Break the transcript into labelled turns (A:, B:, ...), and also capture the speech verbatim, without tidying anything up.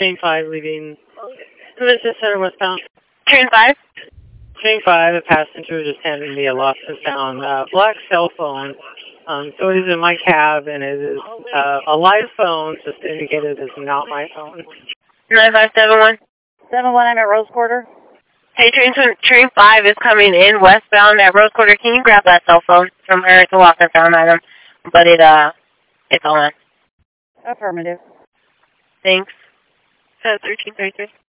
A: Train five leaving Visitor Center westbound.
B: Train five?
A: Train five, a passenger just handed me a lost and found uh, black cell phone. Um, so it is in my cab, and it is uh, a live phone, just indicated it's not my phone.
B: nine five seven one?
C: seven one, I'm at Rose Quarter.
B: Hey, train, train five is coming in westbound at Rose Quarter. Can you grab that cell phone from her? It's a lost and found item, but it, uh, it's on.
C: Affirmative.
B: Thanks. Uh, thirteen thirty-three.